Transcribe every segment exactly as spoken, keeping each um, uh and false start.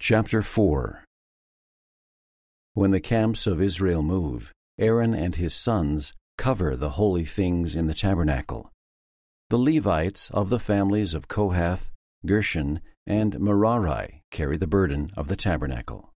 Chapter four. When the camps of Israel move, Aaron and his sons cover the holy things in the tabernacle. The Levites of the families of Kohath, Gershon, and Merari carry the burden of the tabernacle.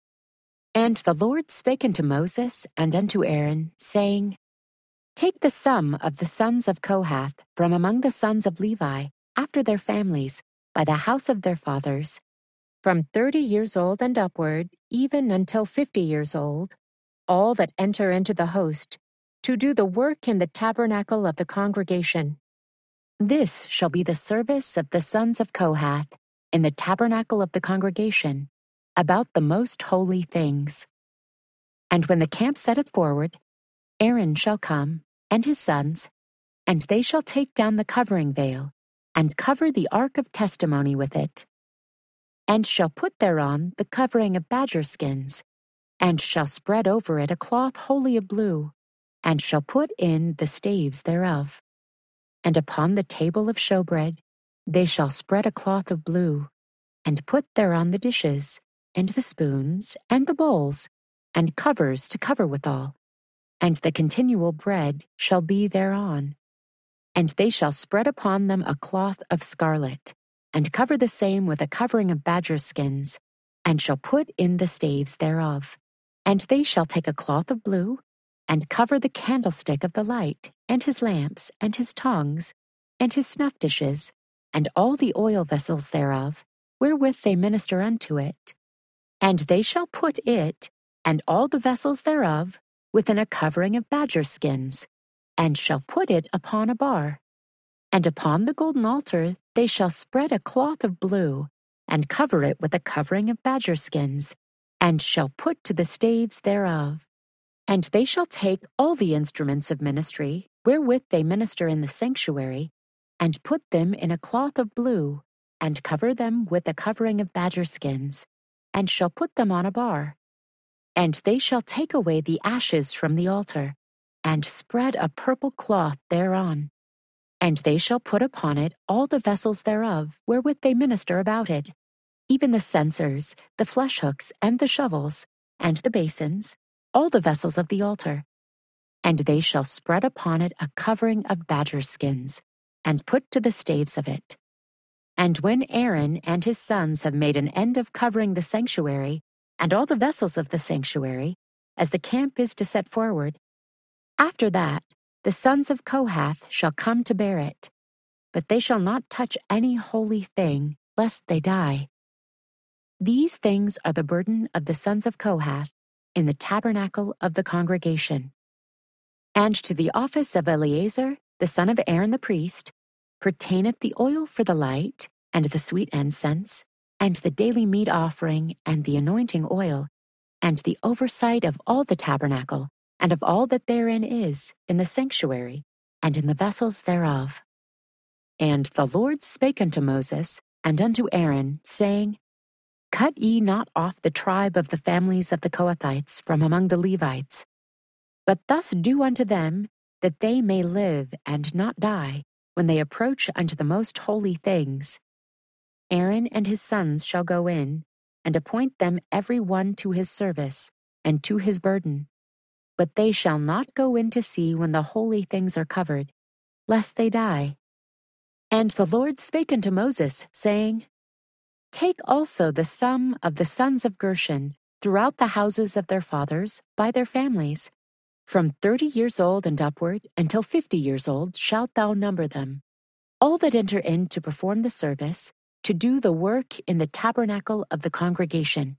And the Lord spake unto Moses and unto Aaron, saying, Take the sum of the sons of Kohath from among the sons of Levi, after their families, by the house of their fathers, from thirty years old and upward, even until fifty years old, all that enter into the host, to do the work in the tabernacle of the congregation. This shall be the service of the sons of Kohath in the tabernacle of the congregation, about the most holy things. And when the camp setteth forward, Aaron shall come, and his sons, and they shall take down the covering veil, and cover the ark of testimony with it, and shall put thereon the covering of badger skins, and shall spread over it a cloth wholly of blue, and shall put in the staves thereof. And upon the table of showbread they shall spread a cloth of blue, and put thereon the dishes, and the spoons, and the bowls, and covers to cover withal, and the continual bread shall be thereon. And they shall spread upon them a cloth of scarlet, and cover the same with a covering of badger skins, and shall put in the staves thereof. And they shall take a cloth of blue, and cover the candlestick of the light, and his lamps, and his tongues, and his snuff dishes, and all the oil vessels thereof, wherewith they minister unto it. And they shall put it, and all the vessels thereof, within a covering of badger skins, and shall put it upon a bar. And upon the golden altar they shall spread a cloth of blue, and cover it with a covering of badger skins, and shall put to the staves thereof. And they shall take all the instruments of ministry, wherewith they minister in the sanctuary, and put them in a cloth of blue, and cover them with a covering of badger skins, and shall put them on a bar. And they shall take away the ashes from the altar, and spread a purple cloth thereon. And they shall put upon it all the vessels thereof, wherewith they minister about it, even the censers, the flesh hooks, and the shovels, and the basins, all the vessels of the altar. And they shall spread upon it a covering of badger skins, and put to the staves of it. And when Aaron and his sons have made an end of covering the sanctuary, and all the vessels of the sanctuary, as the camp is to set forward, after that the sons of Kohath shall come to bear it, but they shall not touch any holy thing, lest they die. These things are the burden of the sons of Kohath in the tabernacle of the congregation. And to the office of Eleazar, the son of Aaron the priest, pertaineth the oil for the light, and the sweet incense, and the daily meat offering, and the anointing oil, and the oversight of all the tabernacle, and of all that therein is, in the sanctuary, and in the vessels thereof. And the Lord spake unto Moses and unto Aaron, saying, Cut ye not off the tribe of the families of the Kohathites from among the Levites, but thus do unto them, that they may live and not die, when they approach unto the most holy things. Aaron and his sons shall go in, and appoint them every one to his service, and to his burden. But they shall not go in to see when the holy things are covered, lest they die. And the Lord spake unto Moses, saying, Take also the sum of the sons of Gershon throughout the houses of their fathers, by their families. From thirty years old and upward until fifty years old shalt thou number them, all that enter in to perform the service, to do the work in the tabernacle of the congregation.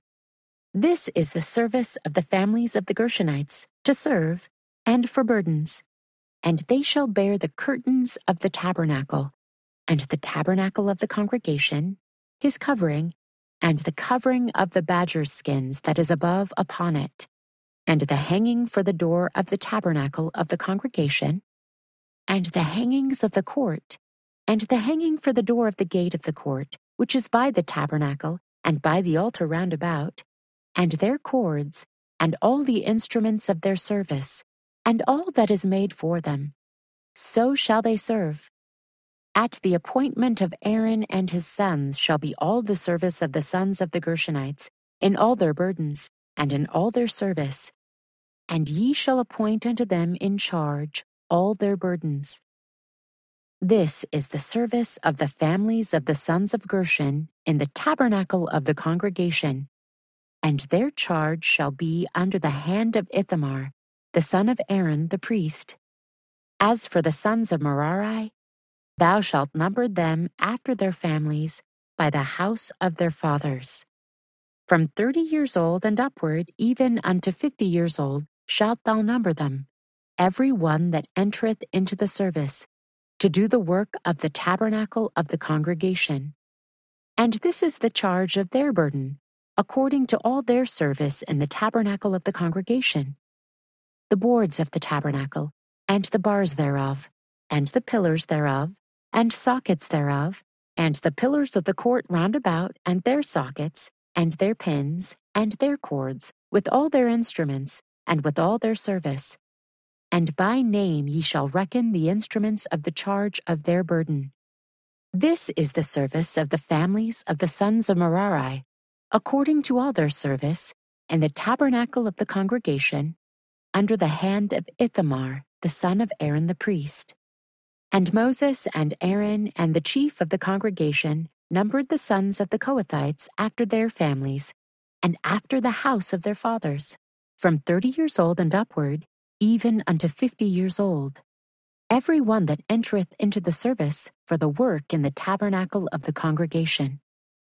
This is the service of the families of the Gershonites, to serve, and for burdens. And they shall bear the curtains of the tabernacle, and the tabernacle of the congregation, his covering, and the covering of the badger skins that is above upon it, and the hanging for the door of the tabernacle of the congregation, and the hangings of the court, and the hanging for the door of the gate of the court, which is by the tabernacle, and by the altar round about, and their cords, and all the instruments of their service, and all that is made for them. So shall they serve. At the appointment of Aaron and his sons shall be all the service of the sons of the Gershonites, in all their burdens, and in all their service. And ye shall appoint unto them in charge all their burdens. This is the service of the families of the sons of Gershon in the tabernacle of the congregation, and their charge shall be under the hand of Ithamar, the son of Aaron the priest. As for the sons of Merari, thou shalt number them after their families by the house of their fathers. From thirty years old and upward, even unto fifty years old, shalt thou number them, every one that entereth into the service, to do the work of the tabernacle of the congregation. And this is the charge of their burden, according to all their service in the tabernacle of the congregation: the boards of the tabernacle, and the bars thereof, and the pillars thereof, and sockets thereof, and the pillars of the court round about, and their sockets, and their pins, and their cords, with all their instruments, and with all their service. And by name ye shall reckon the instruments of the charge of their burden. This is the service of the families of the sons of Merari, according to all their service, in the tabernacle of the congregation, under the hand of Ithamar, the son of Aaron the priest. And Moses and Aaron and the chief of the congregation numbered the sons of the Kohathites after their families, and after the house of their fathers, from thirty years old and upward, even unto fifty years old, every one that entereth into the service for the work in the tabernacle of the congregation.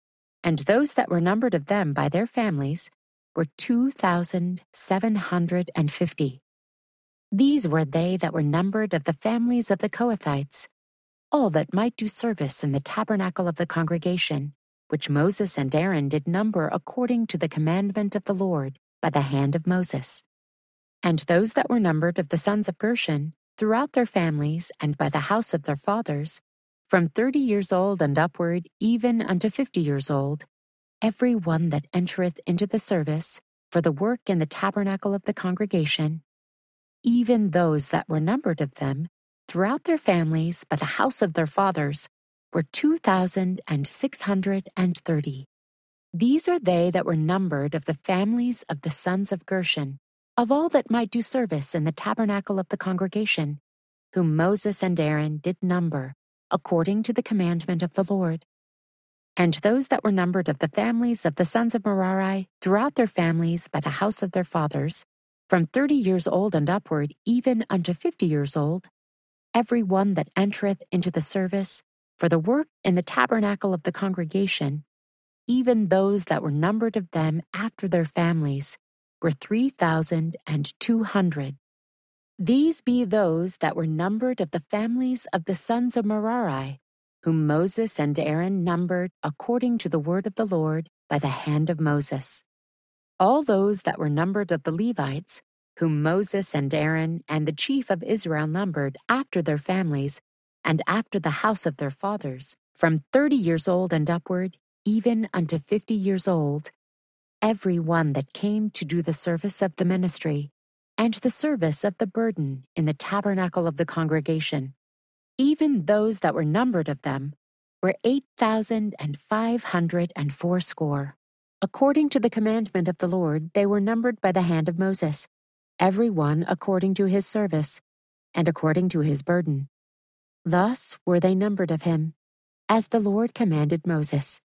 And those that were numbered of them by their families were two thousand seven hundred and fifty. These were they that were numbered of the families of the Kohathites, all that might do service in the tabernacle of the congregation, which Moses and Aaron did number according to the commandment of the Lord by the hand of Moses. And those that were numbered of the sons of Gershon, throughout their families and by the house of their fathers, from thirty years old and upward, even unto fifty years old, every one that entereth into the service for the work in the tabernacle of the congregation, even those that were numbered of them, throughout their families by the house of their fathers, were two thousand six hundred and thirty. These are they that were numbered of the families of the sons of Gershon, of all that might do service in the tabernacle of the congregation, whom Moses and Aaron did number, according to the commandment of the Lord. And those that were numbered of the families of the sons of Merari, throughout their families by the house of their fathers, from thirty years old and upward, even unto fifty years old, every one that entereth into the service for the work in the tabernacle of the congregation, even those that were numbered of them after their families, were three thousand and two hundred. These be those that were numbered of the families of the sons of Merari, whom Moses and Aaron numbered according to the word of the Lord by the hand of Moses. All those that were numbered of the Levites, whom Moses and Aaron and the chief of Israel numbered after their families, and after the house of their fathers, from thirty years old and upward, even unto fifty years old, every one that came to do the service of the ministry, and the service of the burden in the tabernacle of the congregation, even those that were numbered of them, were eight thousand five hundred and fourscore. According to the commandment of the Lord, they were numbered by the hand of Moses, every one according to his service, and according to his burden. Thus were they numbered of him, as the Lord commanded Moses.